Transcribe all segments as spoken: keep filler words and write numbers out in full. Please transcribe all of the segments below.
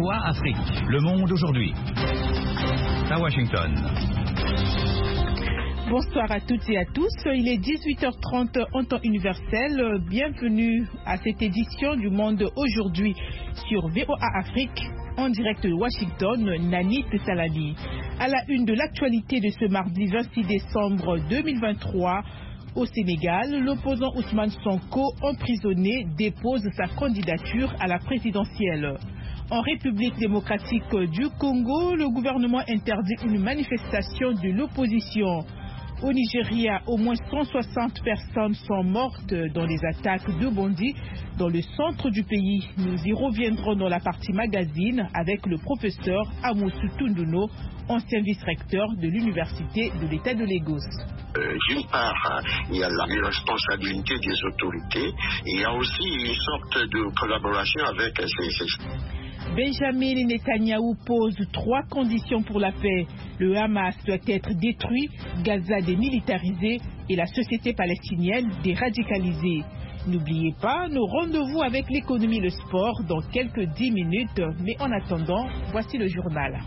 O A Afrique, le monde aujourd'hui. À Washington. Bonsoir à toutes et à tous. Il est dix-huit heures trente en temps universel. Bienvenue à cette édition du Monde aujourd'hui sur V O A Afrique. En direct de Washington, Nani Tessalani. À la une de l'actualité de ce mardi vingt-six décembre deux mille vingt-trois, au Sénégal, l'opposant Ousmane Sonko, emprisonné, dépose sa candidature à la présidentielle. En République démocratique du Congo, le gouvernement interdit une manifestation de l'opposition. Au Nigeria, au moins cent soixante personnes sont mortes dans les attaques de bandits dans le centre du pays. Nous y reviendrons dans la partie magazine avec le professeur Amoussou Tunduno, ancien vice-recteur de l'Université de l'État de Lagos. Euh, D'une part, il y a la responsabilité des autorités, et il y a aussi une sorte de collaboration avec ces... ces... Benjamin Netanyahou pose trois conditions pour la paix. Le Hamas doit être détruit, Gaza démilitarisé et la société palestinienne déradicalisée. N'oubliez pas nos rendez-vous avec l'économie et le sport dans quelques dix minutes. Mais en attendant, voici le journal.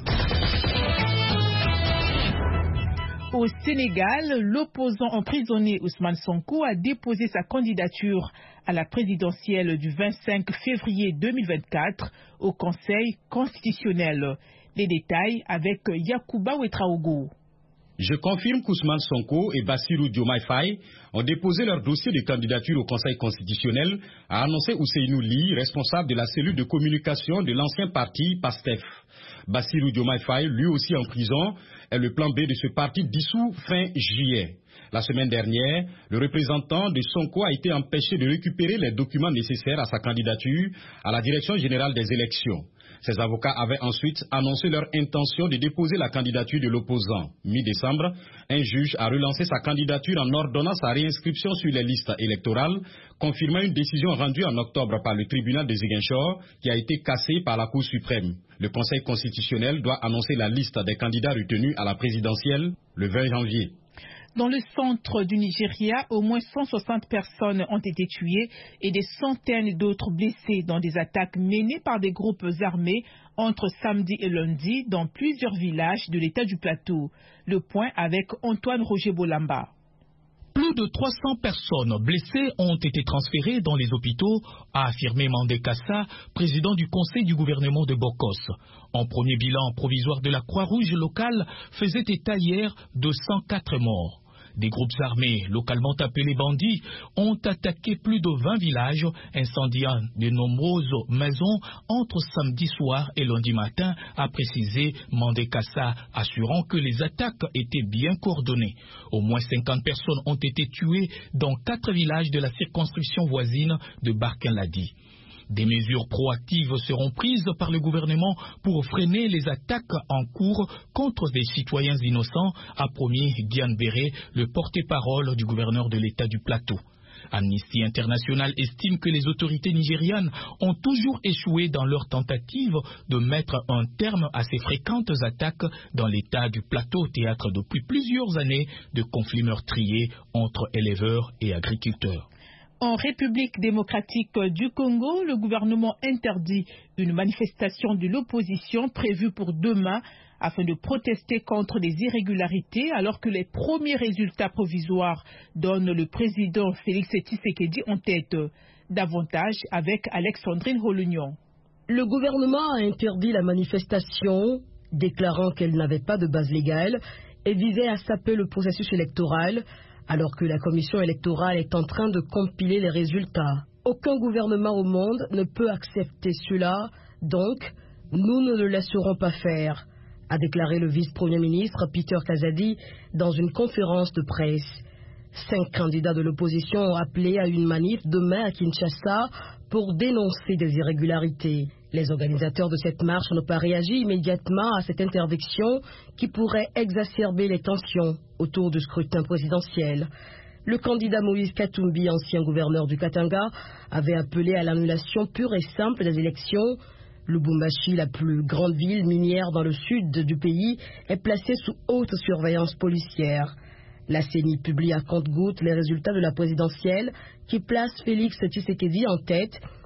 Au Sénégal, l'opposant emprisonné Ousmane Sonko a déposé sa candidature à la présidentielle du vingt-cinq février deux mille vingt-quatre au Conseil constitutionnel. Les détails avec Yacouba Ouetraogo. Je confirme qu'Ousmane Sonko et Bassirou Diomaye Faye ont déposé leur dossier de candidature au Conseil constitutionnel, a annoncé Ousseynou Ly, responsable de la cellule de communication de l'ancien parti PASTEF. Bassirou Diomaye Faye, lui aussi en prison, est le plan B de ce parti dissous fin juillet. La semaine dernière, le représentant de Sonko a été empêché de récupérer les documents nécessaires à sa candidature à la Direction générale des élections. Ses avocats avaient ensuite annoncé leur intention de déposer la candidature de l'opposant. Mi-décembre, un juge a relancé sa candidature en ordonnant sa réinscription sur les listes électorales, confirmant une décision rendue en octobre par le tribunal de Ziguinchor qui a été cassée par la Cour suprême. Le Conseil constitutionnel doit annoncer la liste des candidats retenus à la présidentielle le vingt janvier. Dans le centre du Nigeria, au moins cent soixante personnes ont été tuées et des centaines d'autres blessées dans des attaques menées par des groupes armés entre samedi et lundi dans plusieurs villages de l'État du Plateau. Le point avec Antoine Roger Bolamba. Plus de trois cents personnes blessées ont été transférées dans les hôpitaux, a affirmé Mandé Kassa, président du conseil du gouvernement de Bokos. En premier bilan provisoire de la Croix-Rouge locale faisait état hier de cent quatre morts. Des groupes armés, localement appelés bandits, ont attaqué plus de vingt villages, incendiant de nombreuses maisons entre samedi soir et lundi matin, a précisé Mandé Kassa, assurant que les attaques étaient bien coordonnées. Au moins cinquante personnes ont été tuées dans quatre villages de la circonscription voisine de Barkin-Ladi. Des mesures proactives seront prises par le gouvernement pour freiner les attaques en cours contre des citoyens innocents, a promis Diane Béré, le porte-parole du gouverneur de l'État du Plateau. Amnesty International estime que les autorités nigérianes ont toujours échoué dans leur tentative de mettre un terme à ces fréquentes attaques dans l'État du Plateau, théâtre depuis plusieurs années de conflits meurtriers entre éleveurs et agriculteurs. En République démocratique du Congo, le gouvernement interdit une manifestation de l'opposition prévue pour demain afin de protester contre les irrégularités alors que les premiers résultats provisoires donnent le président Félix Tshisekedi en tête. Davantage avec Alexandrine Holunion. Le gouvernement a interdit la manifestation, déclarant qu'elle n'avait pas de base légale et visait à saper le processus électoral, alors que la commission électorale est en train de compiler les résultats. Aucun gouvernement au monde ne peut accepter cela, donc nous ne le laisserons pas faire, a déclaré le vice-premier ministre Peter Kazadi dans une conférence de presse. Cinq candidats de l'opposition ont appelé à une manif demain à Kinshasa pour dénoncer des irrégularités. Les organisateurs de cette marche n'ont pas réagi immédiatement à cette interdiction qui pourrait exacerber les tensions autour du scrutin présidentiel. Le candidat Moïse Katumbi, ancien gouverneur du Katanga, avait appelé à l'annulation pure et simple des élections. Lubumbashi, la plus grande ville minière dans le sud du pays, est placée sous haute surveillance policière. La C E N I publie à compte-gouttes les résultats de la présidentielle qui place Félix Tshisekedi en tête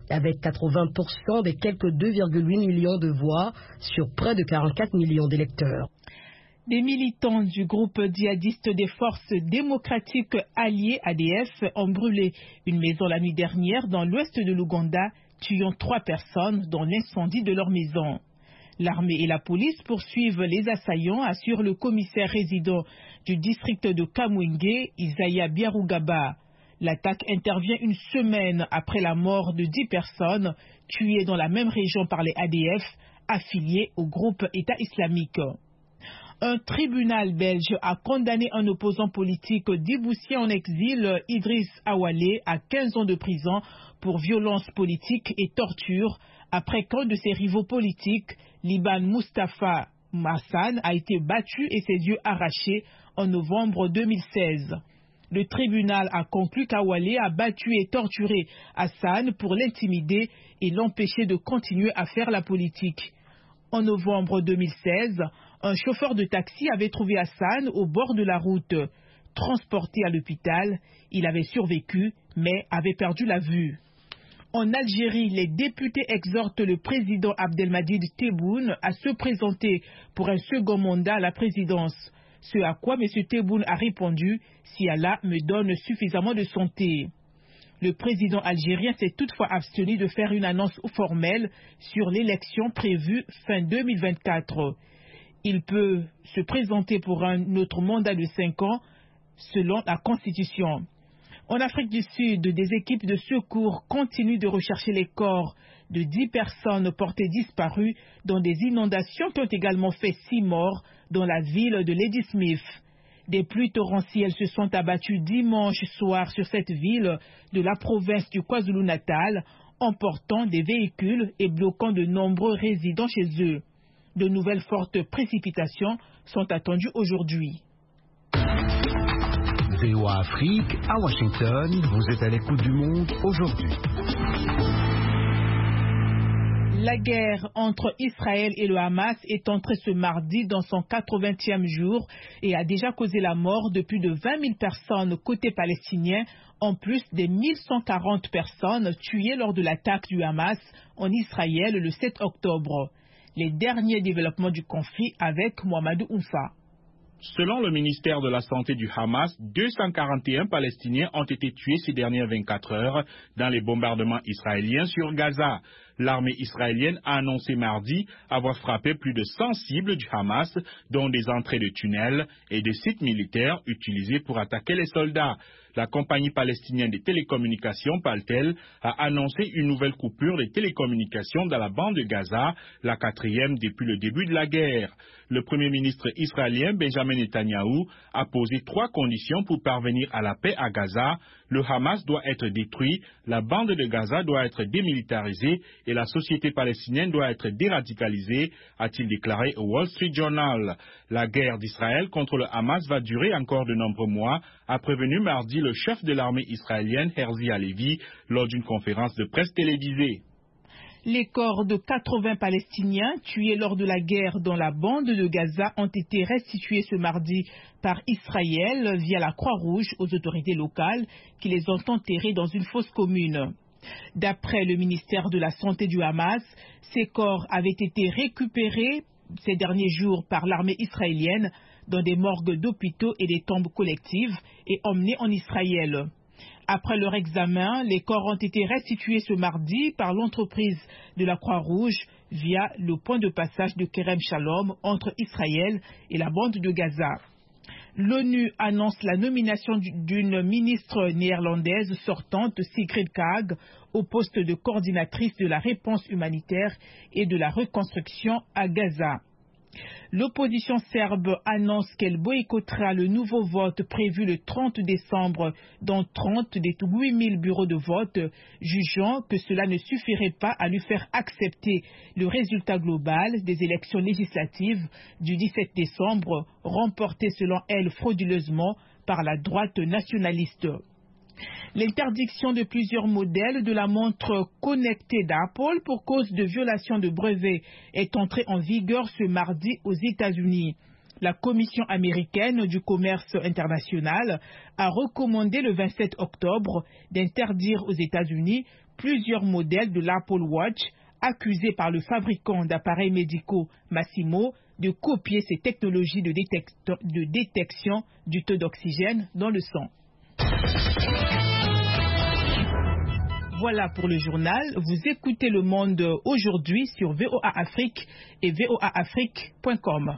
avec quatre-vingts pour cent des quelques deux virgule huit millions de voix sur près de quarante-quatre millions d'électeurs. Des militants du groupe djihadiste des forces démocratiques alliées A D F ont brûlé une maison la nuit dernière dans l'ouest de l'Ouganda, tuant trois personnes dans l'incendie de leur maison. L'armée et la police poursuivent les assaillants, assure le commissaire résident du district de Kamwenge, Isaiah Biarugaba. L'attaque intervient une semaine après la mort de dix personnes tuées dans la même région par les A D F affiliés au groupe État islamique. Un tribunal belge a condamné un opposant politique déboussé en exil, Idriss Awale, à quinze ans de prison pour violence politique et torture après qu'un de ses rivaux politiques, Liban Mustafa Hassan, a été battu et ses yeux arrachés en novembre deux mille seize. Le tribunal a conclu qu'Awale a battu et torturé Hassan pour l'intimider et l'empêcher de continuer à faire la politique. En novembre deux mille seize, un chauffeur de taxi avait trouvé Hassan au bord de la route. Transporté à l'hôpital, il avait survécu, mais avait perdu la vue. En Algérie, les députés exhortent le président Abdelmadjid Tebboune à se présenter pour un second mandat à la présidence. Ce à quoi M. Tebboune a répondu « Si Allah me donne suffisamment de santé ». Le président algérien s'est toutefois abstenu de faire une annonce formelle sur l'élection prévue fin deux mille vingt-quatre. Il peut se présenter pour un autre mandat de cinq ans selon la Constitution. En Afrique du Sud, des équipes de secours continuent de rechercher les corps de dix personnes portées disparues dans des inondations qui ont également fait six morts dans la ville de Ladysmith. Des pluies torrentielles se sont abattues dimanche soir sur cette ville de la province du KwaZulu-Natal, emportant des véhicules et bloquant de nombreux résidents chez eux. De nouvelles fortes précipitations sont attendues aujourd'hui. V O A Afrique, à Washington, vous êtes à l'écoute du monde aujourd'hui. La guerre entre Israël et le Hamas est entrée ce mardi dans son quatre-vingtième jour et a déjà causé la mort de plus de vingt mille personnes côté palestinien, en plus des mille cent quarante personnes tuées lors de l'attaque du Hamas en Israël le sept octobre. Les derniers développements du conflit avec Mohamedou Oumfa. Selon le ministère de la Santé du Hamas, deux cent quarante et un Palestiniens ont été tués ces dernières vingt-quatre heures dans les bombardements israéliens sur Gaza. L'armée israélienne a annoncé mardi avoir frappé plus de cent cibles du Hamas, dont des entrées de tunnels et des sites militaires utilisés pour attaquer les soldats. La compagnie palestinienne des télécommunications, Paltel, a annoncé une nouvelle coupure des télécommunications dans la bande de Gaza, la quatrième depuis le début de la guerre. Le premier ministre israélien Benjamin Netanyahou a posé trois conditions pour parvenir à la paix à Gaza. Le Hamas doit être détruit, la bande de Gaza doit être démilitarisée et la société palestinienne doit être déradicalisée, a-t-il déclaré au Wall Street Journal. La guerre d'Israël contre le Hamas va durer encore de nombreux mois, a prévenu mardi le chef de l'armée israélienne Herzi Halevi lors d'une conférence de presse télévisée. Les corps de quatre-vingts Palestiniens tués lors de la guerre dans la bande de Gaza ont été restitués ce mardi par Israël via la Croix-Rouge aux autorités locales qui les ont enterrés dans une fosse commune. D'après le ministère de la Santé du Hamas, ces corps avaient été récupérés ces derniers jours par l'armée israélienne dans des morgues d'hôpitaux et des tombes collectives et emmenés en Israël. Après leur examen, les corps ont été restitués ce mardi par l'entreprise de la Croix-Rouge via le point de passage de Kerem Shalom entre Israël et la bande de Gaza. L'ONU annonce la nomination d'une ministre néerlandaise sortante, Sigrid Kaag, au poste de coordinatrice de la réponse humanitaire et de la reconstruction à Gaza. L'opposition serbe annonce qu'elle boycottera le nouveau vote prévu le trente décembre dans trente des huit mille bureaux de vote, jugeant que cela ne suffirait pas à lui faire accepter le résultat global des élections législatives du dix-sept décembre, remportées selon elle frauduleusement par la droite nationaliste. L'interdiction de plusieurs modèles de la montre connectée d'Apple pour cause de violation de brevets est entrée en vigueur ce mardi aux États-Unis. La Commission américaine du commerce international a recommandé le vingt-sept octobre d'interdire aux États-Unis plusieurs modèles de l'Apple Watch accusés par le fabricant d'appareils médicaux Masimo de copier ces technologies de, détect de détection du taux d'oxygène dans le sang. Voilà pour le journal. Vous écoutez Le Monde aujourd'hui sur V O A Afrique et V O A Afrique point com.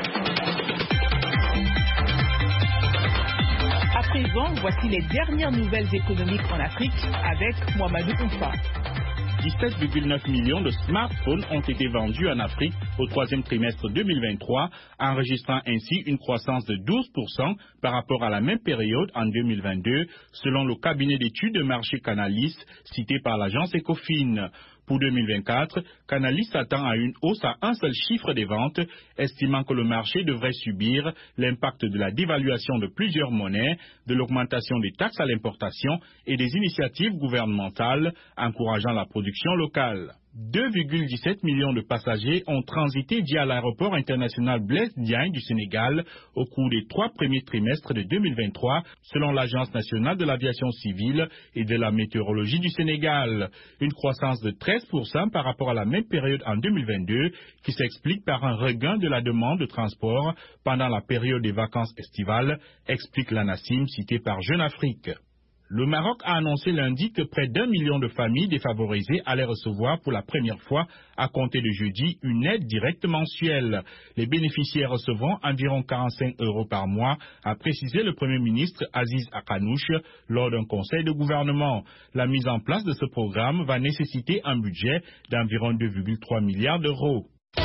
À présent, voici les dernières nouvelles économiques en Afrique avec Mohamedou Oumfa. dix-sept virgule neuf millions de smartphones ont été vendus en Afrique au troisième trimestre deux mille vingt-trois, enregistrant ainsi une croissance de douze pour cent par rapport à la même période en deux mille vingt-deux, selon le cabinet d'études de marché Canalys, cité par l'agence Ecofin. Pour deux mille vingt-quatre, Canalys s'attend à une hausse à un seul chiffre des ventes, estimant que le marché devrait subir l'impact de la dévaluation de plusieurs monnaies, de l'augmentation des taxes à l'importation et des initiatives gouvernementales encourageant la production locale. deux virgule dix-sept millions de passagers ont transité via l'aéroport international Blaise Diagne du Sénégal au cours des trois premiers trimestres de deux mille vingt-trois, selon l'Agence nationale de l'aviation civile et de la météorologie du Sénégal. Une croissance de treize pour cent par rapport à la même période en deux mille vingt-deux, qui s'explique par un regain de la demande de transport pendant la période des vacances estivales, explique l'ANACIM cité par Jeune Afrique. Le Maroc a annoncé lundi que près d'un million de familles défavorisées allaient recevoir pour la première fois, à compter de jeudi, une aide directe mensuelle. Les bénéficiaires recevront environ quarante-cinq euros par mois, a précisé le Premier ministre Aziz Akanouche lors d'un conseil de gouvernement. La mise en place de ce programme va nécessiter un budget d'environ deux virgule trois milliards d'euros.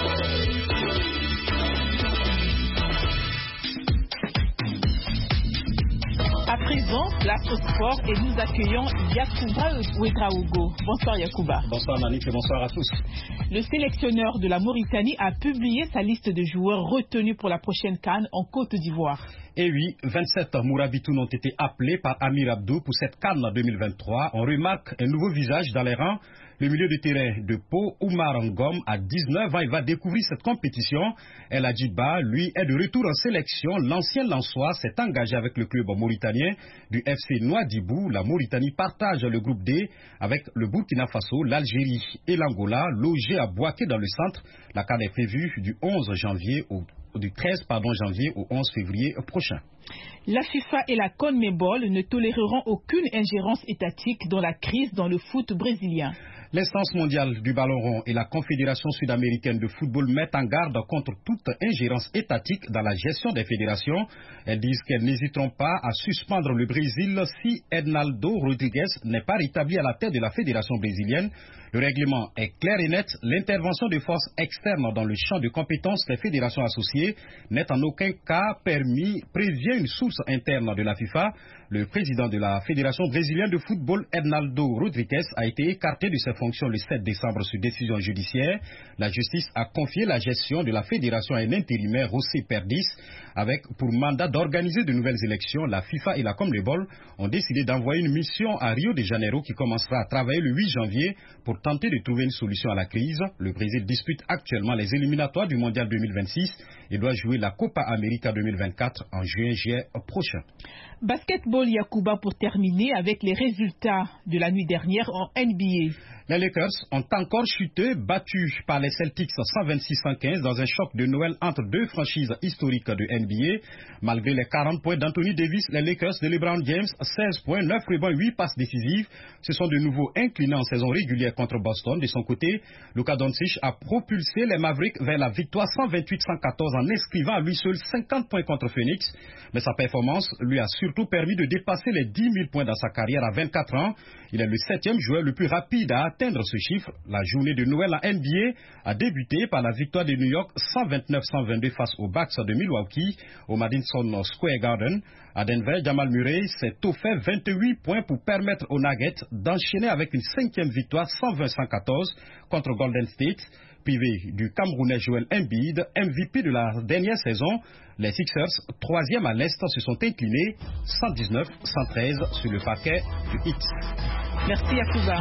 À présent, place au sport et nous accueillons Yacouba Ouedraogo. Bonsoir Yacouba. Bonsoir Manique et bonsoir à tous. Le sélectionneur de la Mauritanie a publié sa liste de joueurs retenus pour la prochaine CAN en Côte d'Ivoire. Et oui, vingt-sept Mourabitoun ont été appelés par Amir Abdou pour cette CAN deux mille vingt-trois. On remarque un nouveau visage dans les rangs. Le milieu de terrain de Pau, Oumar Ngom, à dix-neuf ans, il va découvrir cette compétition. El Adjiba, lui, est de retour en sélection. L'ancien Lançois s'est engagé avec le club mauritanien du F C Nouadhibou. La Mauritanie partage le groupe D avec le Burkina Faso, l'Algérie et l'Angola, logés à Bouaké dans le centre. La CAN est prévue du onze janvier au du treize pardon, janvier au onze février prochain. La FIFA et la CONMEBOL ne toléreront aucune ingérence étatique dans la crise dans le foot brésilien. L'instance mondiale du ballon rond et la Confédération sud-américaine de football mettent en garde contre toute ingérence étatique dans la gestion des fédérations. Elles disent qu'elles n'hésiteront pas à suspendre le Brésil si Ednaldo Rodrigues n'est pas rétabli à la tête de la fédération brésilienne. Le règlement est clair et net. L'intervention de forces externes dans le champ de compétences des fédérations associées n'est en aucun cas permis, prévient une source interne de la FIFA. Le président de la Fédération brésilienne de football, Ednaldo Rodrigues, a été écarté de ses fonctions le sept décembre sur décision judiciaire. La justice a confié la gestion de la fédération à un intérimaire, José Perdis, avec pour mandat d'organiser de nouvelles élections. La FIFA et la CONMEBOL ont décidé d'envoyer une mission à Rio de Janeiro qui commencera à travailler le huit janvier pour tenter de trouver une solution à la crise. Le Brésil dispute actuellement les éliminatoires du Mondial deux mille vingt-six et doit jouer la Copa América deux mille vingt-quatre en juin-juillet prochain. Basketball Yacouba pour terminer avec les résultats de la nuit dernière en N B A. Les Lakers ont encore chuté, battus par les Celtics cent vingt-six à cent quinze dans un choc de Noël entre deux franchises historiques de N B A. Malgré les quarante points d'Anthony Davis, les Lakers de LeBron James, seize points, neuf rebonds, huit passes décisives, se sont de nouveau inclinés en saison régulière contre Boston. De son côté, Luka Doncic a propulsé les Mavericks vers la victoire cent vingt-huit à cent quatorze en inscrivant à lui seul cinquante points contre Phoenix. Mais sa performance lui a surtout permis de dépasser les dix mille points dans sa carrière à vingt-quatre ans. Il est le septième joueur le plus rapide à atteindre ce chiffre. La journée de Noël en N B A a débuté par la victoire de New York cent vingt-neuf à cent vingt-deux face aux Bucks de Milwaukee au Madison Square Garden. À Denver, Jamal Murray s'est offert vingt-huit points pour permettre aux Nuggets d'enchaîner avec une cinquième victoire cent vingt à cent quatorze contre Golden State. Privé du Camerounais Joel Embiid, M V P de la dernière saison, les Sixers, troisième à l'Est, se sont inclinés cent dix-neuf à cent treize sur le parquet du Heat. Merci Yacouba.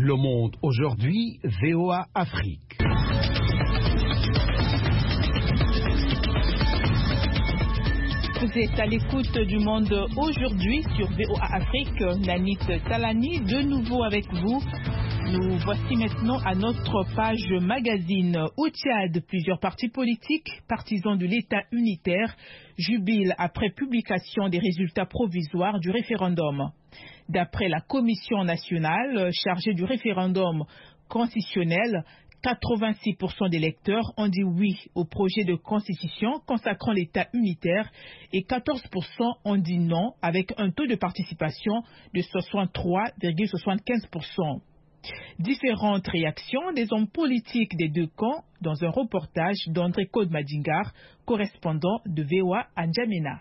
Le Monde aujourd'hui, V O A Afrique. Vous êtes à l'écoute du Monde aujourd'hui sur V O A Afrique. Nanit Talani, de nouveau avec vous. Nous voici maintenant à notre page magazine. Au Tchad, plusieurs partis politiques, partisans de l'État unitaire, jubilent après publication des résultats provisoires du référendum. D'après la Commission nationale chargée du référendum constitutionnel, quatre-vingt-six pour cent des électeurs ont dit oui au projet de constitution consacrant l'État unitaire et quatorze pour cent ont dit non avec un taux de participation de soixante-trois virgule soixante-quinze pour cent. Différentes réactions des hommes politiques des deux camps dans un reportage d'André Kodmadingar, correspondant de V O A à N'Djamena.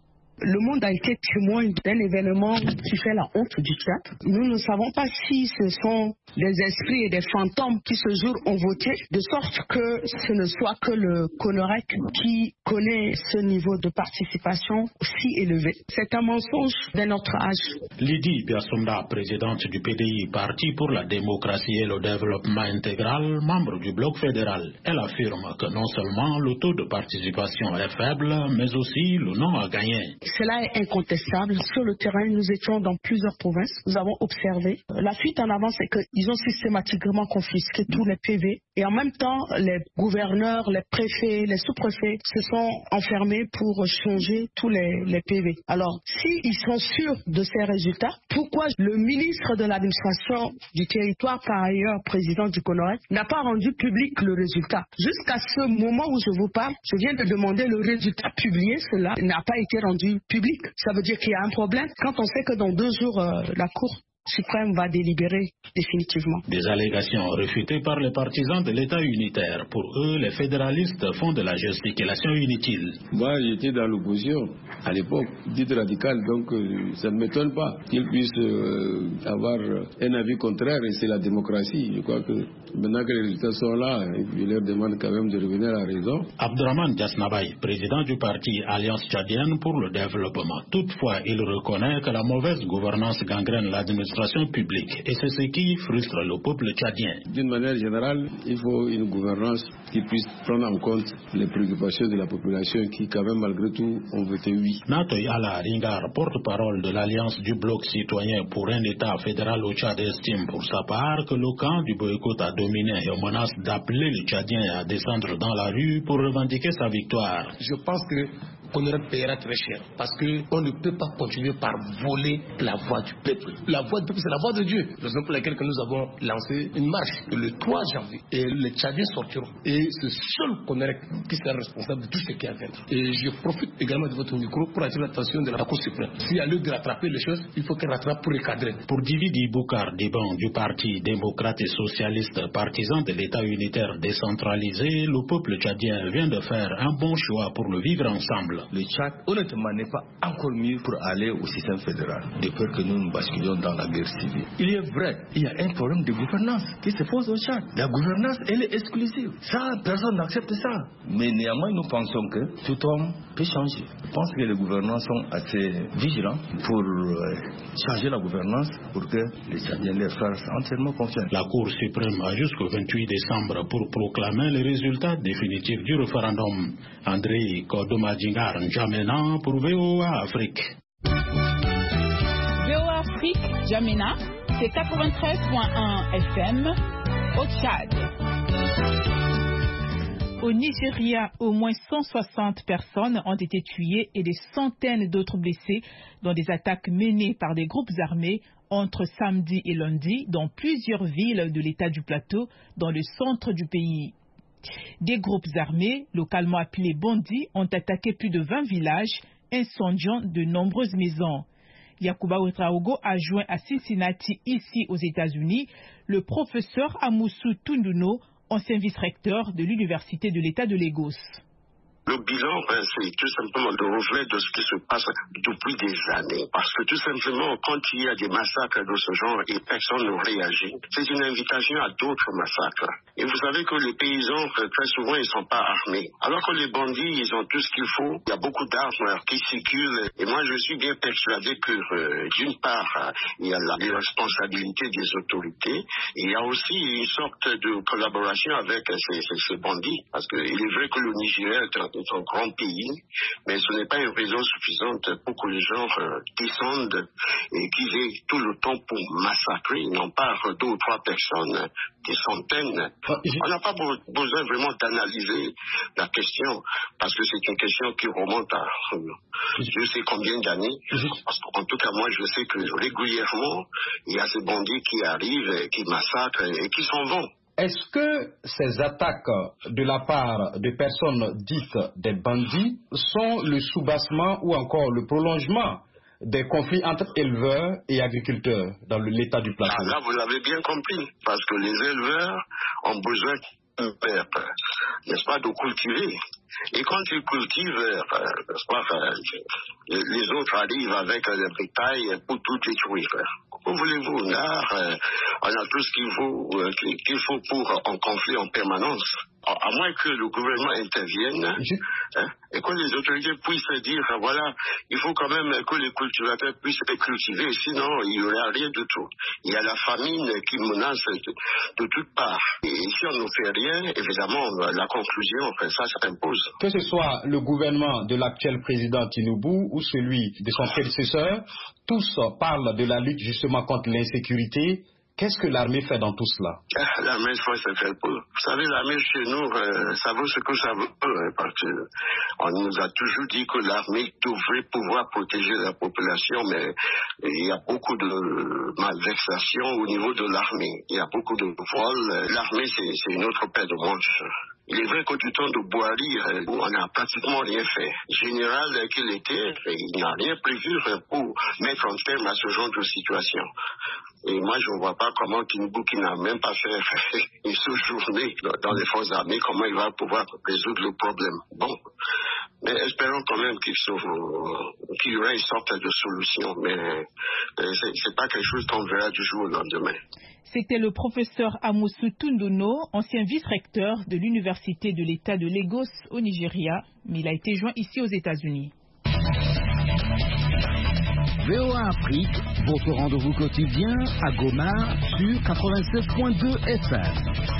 Le monde a été témoin d'un événement qui fait la honte du Tchad. Nous ne savons pas si ce sont des esprits et des fantômes qui ce jour ont voté, de sorte que ce ne soit que le CONOREC qui connaît ce niveau de participation si élevé. C'est un mensonge d'un autre âge. Lydie Biassoumda, présidente du P D I, Parti pour la démocratie et le développement intégral, membre du bloc fédéral, elle affirme que non seulement le taux de participation est faible, mais aussi le non a gagné. Cela est incontestable. Sur le terrain, nous étions dans plusieurs provinces. Nous avons observé. La fuite en avant, c'est qu'ils ont systématiquement confisqué tous les P V. Et en même temps, les gouverneurs, les préfets, les sous-préfets se sont enfermés pour changer tous les, les P V. Alors, s'ils sont sûrs de ces résultats, pourquoi le ministre de l'administration du territoire, par ailleurs président du CONOREC, n'a pas rendu public le résultat? Jusqu'à ce moment où je vous parle, je viens de demander le résultat publié. Cela n'a pas été rendu public. Ça veut dire qu'il y a un problème quand on sait que dans deux jours, euh, la Cour suprême va délibérer définitivement. Des allégations réfutées par les partisans de l'État unitaire. Pour eux, les fédéralistes font de la gesticulation inutile. Moi, j'étais dans l'opposition à l'époque, dite radicale, donc euh, ça ne m'étonne pas qu'ils puissent euh, avoir un avis contraire, et c'est la démocratie. Je crois que maintenant que les résultats sont là, je leur demande quand même de revenir à la raison. Abdraman Diasnabaye, président du parti Alliance tchadienne pour le développement. Toutefois, il reconnaît que la mauvaise gouvernance gangrène l'administration publique, et c'est ce qui frustre le peuple tchadien. D'une manière générale, il faut une gouvernance qui puisse prendre en compte les préoccupations de la population qui, quand même, malgré tout, ont voté oui. Natoy Ala Ringar, porte-parole de l'Alliance du bloc citoyen pour un État fédéral au Tchad, estime pour sa part que le camp du boycott a dominé et menace d'appeler les Tchadiens à descendre dans la rue pour revendiquer sa victoire. Je pense que CONOREC payera très cher, parce qu'on ne peut pas continuer par voler la voix du peuple. La voix du peuple, c'est la voix de Dieu. Raison pour laquelle nous avons lancé une marche le trois janvier. Et les Tchadiens sortiront. Et c'est seul CONOREC qui sera responsable de tout ce qui est à venir. Et je profite également de votre micro pour attirer l'attention de la Cour suprême. S'il y a lieu de rattraper les choses, il faut qu'elle rattrape pour recadrer. Pour Dividi Boukar Diban du Parti démocrate et socialiste, partisan de l'État unitaire décentralisé, le peuple tchadien vient de faire un bon choix pour le vivre ensemble. Le Tchad, honnêtement, n'est pas encore mieux pour aller au système fédéral, de peur que nous nous basculions dans la guerre civile. Il est vrai, il y a un problème de gouvernance qui se pose au Tchad. La gouvernance, elle est exclusive. Ça, personne n'accepte ça. Mais néanmoins, nous pensons que tout homme peut changer. Je pense que les gouvernants sont assez vigilants pour euh, changer la gouvernance pour que les Tchadiens leur fassent entièrement confiance. La Cour suprême a jusqu'au vingt-huit décembre pour proclamer les résultats définitifs du référendum. André Kodomadingar, N'Djamena pour V O A Afrique. V O A Afrique, N'Djamena, c'est quatre-vingt-treize virgule un F M au Tchad. Au Nigeria, au moins cent soixante personnes ont été tuées et des centaines d'autres blessées dans des attaques menées par des groupes armés entre samedi et lundi dans plusieurs villes de l'État du Plateau, dans le centre du pays. Des groupes armés, localement appelés bandits, ont attaqué plus de vingt villages, incendiant de nombreuses maisons. Yacouba Ouedraogo a joint à Cincinnati, ici aux États-Unis, le professeur Amoussou Tunduno, ancien vice-recteur de l'Université de l'État de Lagos. Le bilan, ben, c'est tout simplement le reflet de ce qui se passe depuis des années. Parce que tout simplement, quand il y a des massacres de ce genre et personne ne réagit, c'est une invitation à d'autres massacres. Et vous savez que les paysans, très souvent, ils ne sont pas armés. Alors que les bandits, ils ont tout ce qu'il faut. Il y a beaucoup d'armes qui circulent. Et moi, je suis bien persuadé que, euh, d'une part, il y a la responsabilité des autorités. Et il y a aussi une sorte de collaboration avec ces, ces, ces bandits. Parce qu'il est vrai que le Nigeria est un, est un grand pays, mais ce n'est pas une raison suffisante pour que les gens euh, descendent et qu'ils aient tout le temps pour massacrer, non pas deux ou trois personnes, des centaines. On n'a pas besoin vraiment d'analyser la question, parce que c'est une question qui remonte à euh, je sais combien d'années. Parce qu'en tout cas, moi, je sais que régulièrement, il y a ces bandits qui arrivent, qui massacrent et qui s'en vont. Est-ce que ces attaques de la part de personnes dites des bandits sont le soubassement ou encore le prolongement des conflits entre éleveurs et agriculteurs dans l'État du Plateau? Ah, là, vous l'avez bien compris, parce que les éleveurs ont besoin d'un père, n'est-ce pas, de cultiver. Et quand ils cultivent, euh, n'est-ce pas, euh, les autres arrivent avec le bétail pour tout détruire. Où voulez-vous? Là, euh, on a tout ce qu'il faut, euh, qu'il faut pour un conflit en permanence. À moins que le gouvernement intervienne hein, et que les autorités puissent dire, voilà, il faut quand même que les cultivateurs puissent cultiver, sinon il n'y aura rien du tout. Il y a la famine qui menace de, de toutes parts. Et si on ne fait rien, évidemment, la conclusion, ça s'impose. Que ce soit le gouvernement de l'actuel président Tinubu ou celui de son prédécesseur, tous parlent de la lutte justement contre l'insécurité. Qu'est-ce que l'armée fait dans tout cela? L'armée, il faut se faire pour. Vous savez, l'armée chez nous, euh, ça vaut ce que ça veut, euh, parce qu'on nous a toujours dit que l'armée devrait pouvoir protéger la population, mais il y a beaucoup de malversations au niveau de l'armée. Il y a beaucoup de vols. L'armée, c'est, c'est une autre paire de manches. Il est vrai qu'au du temps de Boari, on n'a pratiquement rien fait. Général qu'il était, il n'a rien prévu pour mettre en terme à ce genre de situation. Et moi, je ne vois pas comment Tinubu, qui n'a même pas fait une seule journée dans les forces armées, comment il va pouvoir résoudre le problème. Bon, mais espérons quand même qu'il, qu'il y aura une sorte de solution. Mais c'est, c'est pas quelque chose qu'on verra du jour au lendemain. C'était le professeur Amosu Tunduno, ancien vice-recteur de l'Université de l'État de Lagos au Nigeria, mais il a été joint ici aux États-Unis. V O A Afrique, votre rendez-vous quotidien à Goma sur quatre-vingt-sept point deux F M.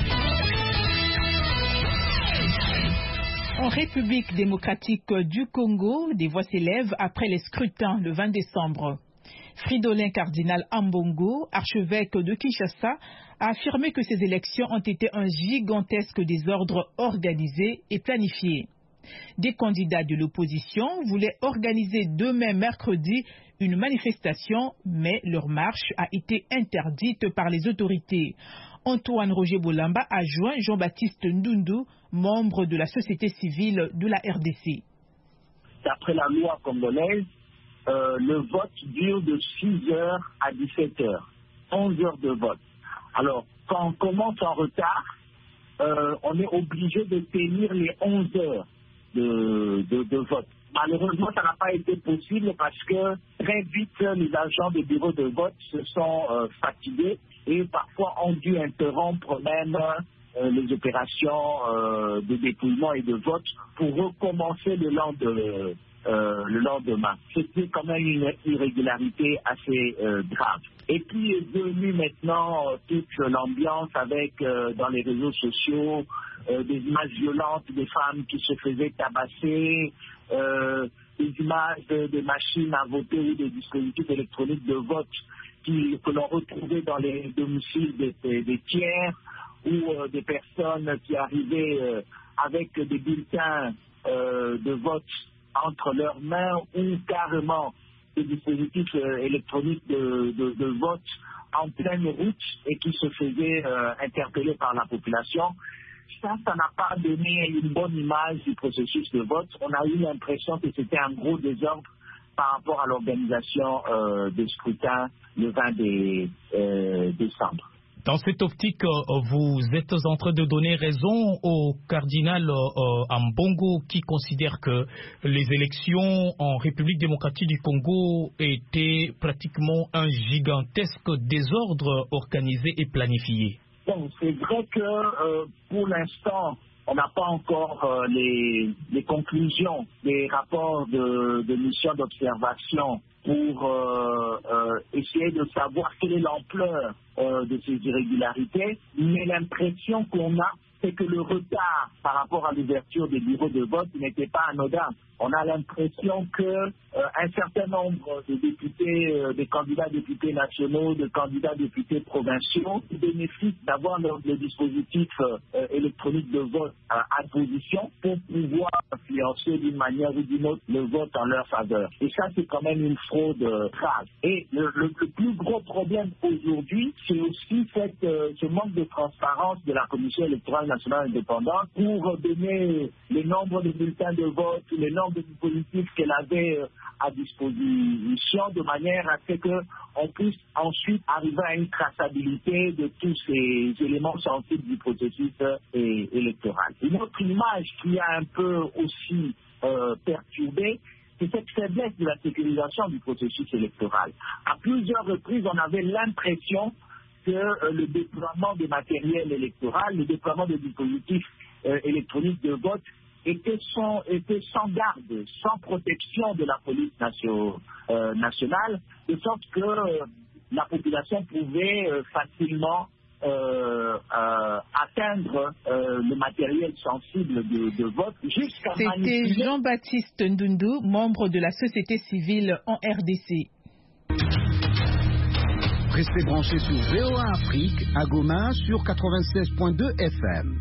En République démocratique du Congo, des voix s'élèvent après les scrutins le vingt décembre. Fridolin Cardinal Ambongo, archevêque de Kinshasa, a affirmé que ces élections ont été un gigantesque désordre organisé et planifié. Des candidats de l'opposition voulaient organiser demain mercredi une manifestation, mais leur marche a été interdite par les autorités. Antoine Roger Bolamba a joint Jean-Baptiste Ndundu, membre de la société civile de la R D C. D'après la loi congolaise, euh, le vote dure de six heures à dix-sept heures, onze heures de vote. Alors, quand on commence en retard, euh, on est obligé de tenir les onze heures de, de, de vote. Malheureusement, ça n'a pas été possible parce que très vite, les agents des bureaux de vote se sont euh, fatigués et parfois ont dû interrompre même euh, les opérations euh, de dépouillement et de vote pour recommencer le lendemain. Euh, le lendemain. C'était quand même une irrégularité assez euh, grave. Et puis est venue maintenant euh, toute l'ambiance avec euh, dans les réseaux sociaux euh, des images violentes des femmes qui se faisaient tabasser, euh, des images de, de machines à voter ou des dispositifs électroniques de vote qui, que l'on retrouvait dans les domiciles des, des, des tiers ou euh, des personnes qui arrivaient euh, avec des bulletins euh, de vote entre leurs mains ou carrément des dispositifs euh, électroniques de, de, de vote en pleine route et qui se faisaient euh, interpeller par la population. Ça, ça n'a pas donné une bonne image du processus de vote. On a eu l'impression que c'était un gros désordre par rapport à l'organisation euh, des scrutins le vingt décembre. Dans cette optique, vous êtes en train de donner raison au cardinal Ambongo qui considère que les élections en République démocratique du Congo étaient pratiquement un gigantesque désordre organisé et planifié. Bon, c'est vrai que euh, pour l'instant, on n'a pas encore euh, les, les conclusions des rapports de, de mission d'observation pour euh, euh, essayer de savoir quelle est l'ampleur euh, de ces irrégularités, mais l'impression qu'on a, c'est que le retard par rapport à l'ouverture des bureaux de vote n'était pas anodin. On a l'impression que euh, un certain nombre de députés, euh, des candidats députés nationaux, de candidats députés provinciaux bénéficient d'avoir le, le dispositif euh, électronique de vote à, à position pour pouvoir influencer d'une manière ou d'une autre le vote en leur faveur. Et ça, c'est quand même une fraude euh, grave. Et le, le, le plus gros problème aujourd'hui, c'est aussi cette, euh, ce manque de transparence de la Commission électorale nationale indépendante pour donner les nombres de bulletins de vote, les nombres de dispositifs qu'elle avait euh, à disposition, de manière à ce qu'on puisse ensuite arriver à une traçabilité de tous ces éléments sensibles du processus euh, électoral. Une autre image qui a un peu aussi euh, perturbé, c'est cette faiblesse de la sécurisation du processus électoral. À plusieurs reprises, on avait l'impression que euh, le déploiement des matériels électoraux, le déploiement des dispositifs euh, électroniques de vote était sans, était sans garde, sans protection de la police nation, euh, nationale, de sorte que euh, la population pouvait euh, facilement euh, euh, atteindre euh, le matériel sensible de, de vote jusqu'à manipuler. C'était Jean-Baptiste Ndundu, membre de la société civile en R D C. Restez branchés sur V O A Afrique à Goma sur quatre-vingt-seize point deux F M.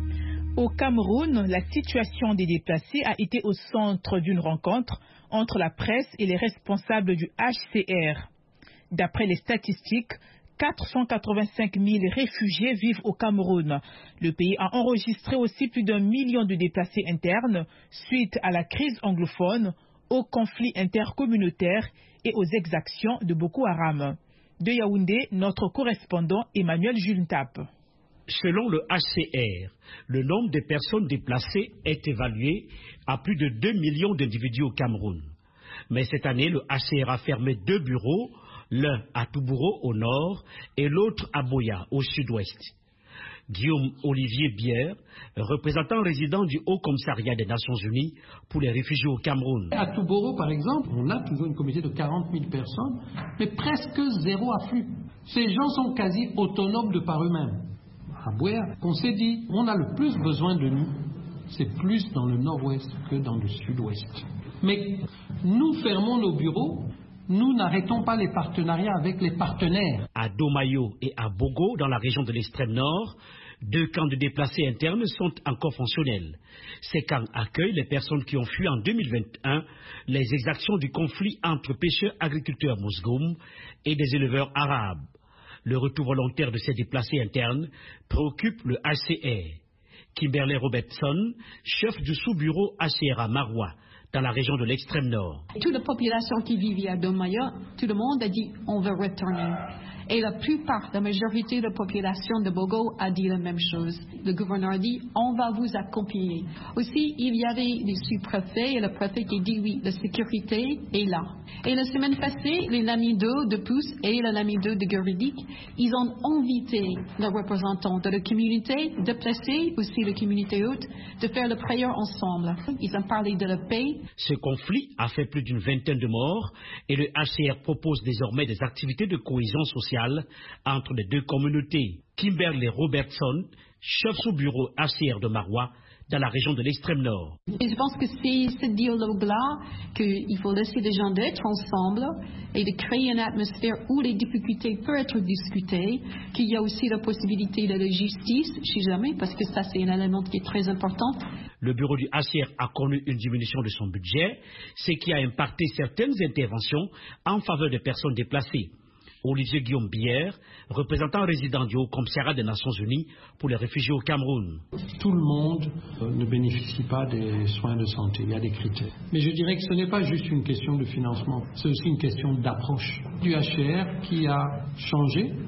Au Cameroun, la situation des déplacés a été au centre d'une rencontre entre la presse et les responsables du H C R. D'après les statistiques, quatre cent quatre-vingt-cinq mille réfugiés vivent au Cameroun. Le pays a enregistré aussi plus d'un million de déplacés internes suite à la crise anglophone, aux conflits intercommunautaires et aux exactions de Boko Haram. De Yaoundé, notre correspondant Emmanuel Juntap. Selon le H C R, le nombre de personnes déplacées est évalué à plus de deux millions d'individus au Cameroun. Mais cette année, le H C R a fermé deux bureaux, l'un à Toubouro au nord et l'autre à Boya au sud-ouest. Guillaume Olivier Bière, représentant résident du Haut Commissariat des Nations Unies pour les réfugiés au Cameroun. À Toubouro, par exemple, on a toujours une communauté de quarante mille personnes, mais presque zéro afflux. Ces gens sont quasi autonomes de par eux-mêmes. À Boya, on s'est dit, on a le plus besoin de nous, c'est plus dans le nord-ouest que dans le sud-ouest. Mais nous fermons nos bureaux, nous n'arrêtons pas les partenariats avec les partenaires. À Domayo et à Bogo, dans la région de l'extrême nord, deux camps de déplacés internes sont encore fonctionnels. Ces camps accueillent les personnes qui ont fui en deux mille vingt et un les exactions du conflit entre pêcheurs-agriculteurs Mousgoum et des éleveurs arabes. Le retour volontaire de ces déplacés internes préoccupe le H C R. Kimberley Robertson, chef du sous-bureau H C R à Maroua, dans la région de l'extrême nord. Toute la population qui vivait à Domayo, tout le monde a dit on veut retourner. Et la plupart, la majorité de la population de Bogo a dit la même chose. Le gouverneur a dit on va vous accompagner. Aussi, il y avait les sous-préfets et le préfet qui dit oui, la sécurité est là. Et la semaine passée, les Lamido de Pousse et le Lamido de Gurvidik, ils ont invité les représentants de la communauté déplacée, aussi la communauté haute, de faire la prière ensemble. Ils ont parlé de la paix. Ce conflit a fait plus d'une vingtaine de morts et le H C R propose désormais des activités de cohésion sociale entre les deux communautés. Kimberley Robertson, chef sous-bureau H C R de Maroua, dans la région de l'extrême nord. Et je pense que c'est ce dialogue-là qu'il faut laisser les gens d'être ensemble et de créer une atmosphère où les difficultés peuvent être discutées, qu'il y a aussi la possibilité de la justice, si jamais, parce que ça c'est un élément qui est très important. Le bureau du H C R a connu une diminution de son budget, ce qui a impacté certaines interventions en faveur des personnes déplacées. Olivier Guillaume Bière, représentant résident du Haut Commissariat des Nations Unies pour les réfugiés au Cameroun. Tout le monde euh, ne bénéficie pas des soins de santé, il y a des critères. Mais je dirais que ce n'est pas juste une question de financement, c'est aussi une question d'approche du H C R qui a changé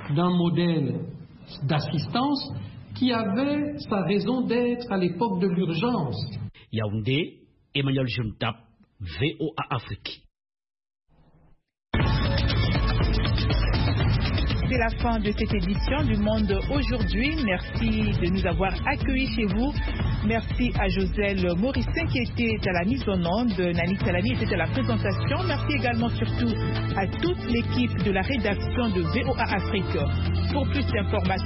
d'un modèle d'assistance qui avait sa raison d'être à l'époque de l'urgence. Yaoundé, Emmanuel Juntap, V O A Afrique. C'est la fin de cette édition du Monde aujourd'hui. Merci de nous avoir accueillis chez vous. Merci à Joselle Morissin qui était à la mise en onde. Nani Salami était à la présentation. Merci également surtout à toute l'équipe de la rédaction de V O A Afrique. Pour plus d'informations,